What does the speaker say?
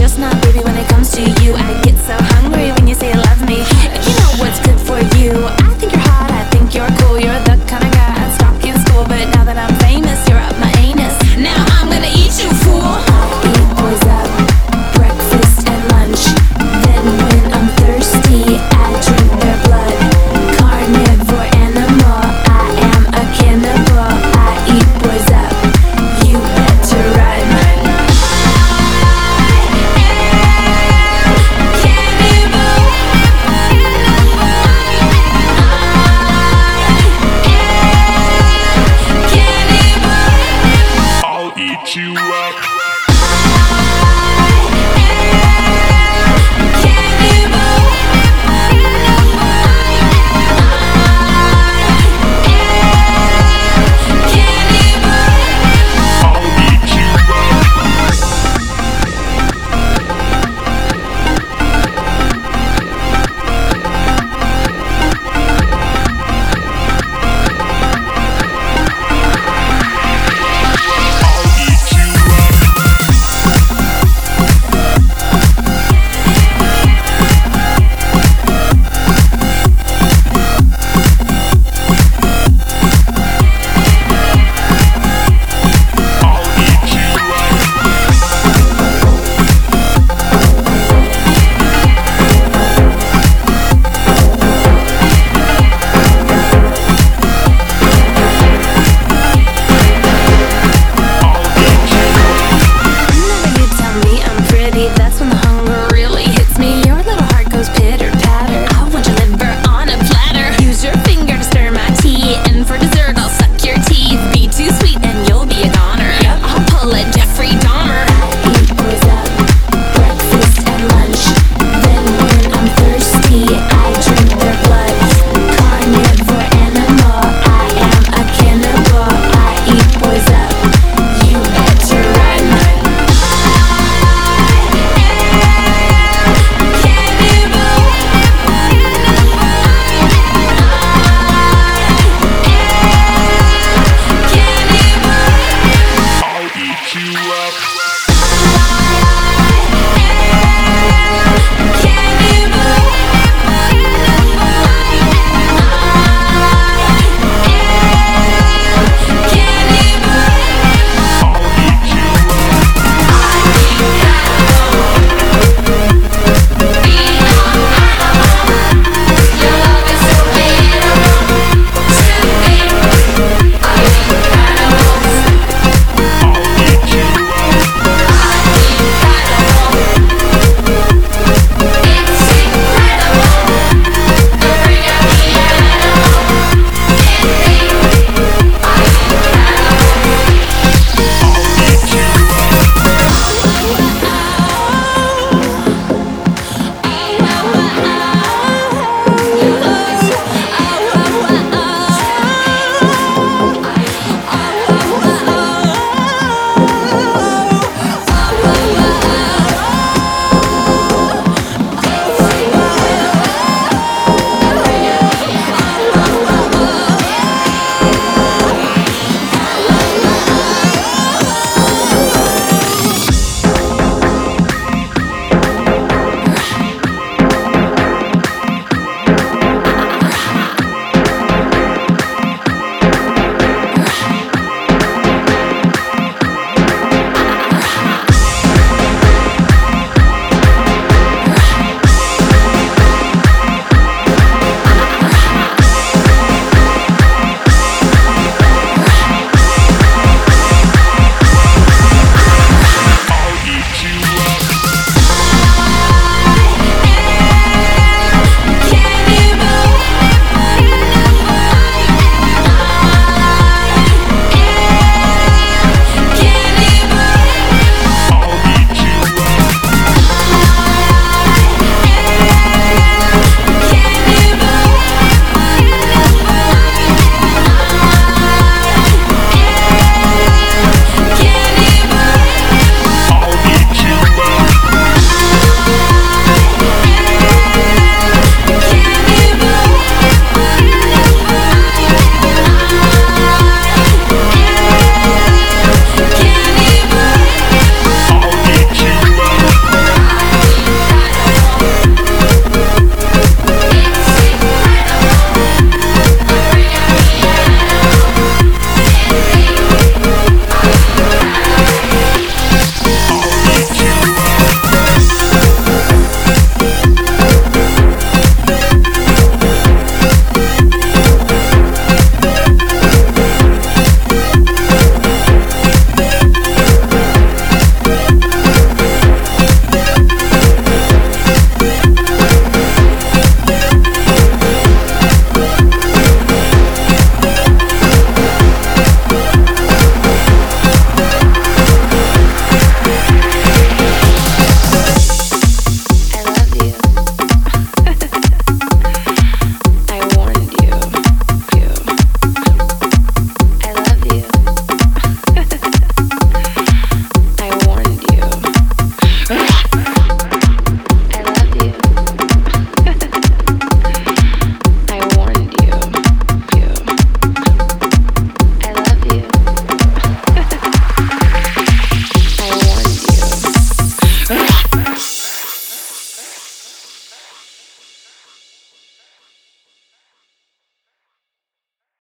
just not, baby, when it comes to you. I get so hungry when you say you love me. And you know what's good for you. I think you're hot, I think you're cool. You're the kind of guy I'd stalk in school, but now that I'm famous, you're up my anus. Now I'm gonna eat you, fool. I eat boys up, breakfast and lunch. Then when I'm thirsty, I drink their blood. Carnivore animal, I am a cannibal. I eat boys up, you better run. I'll eat you up.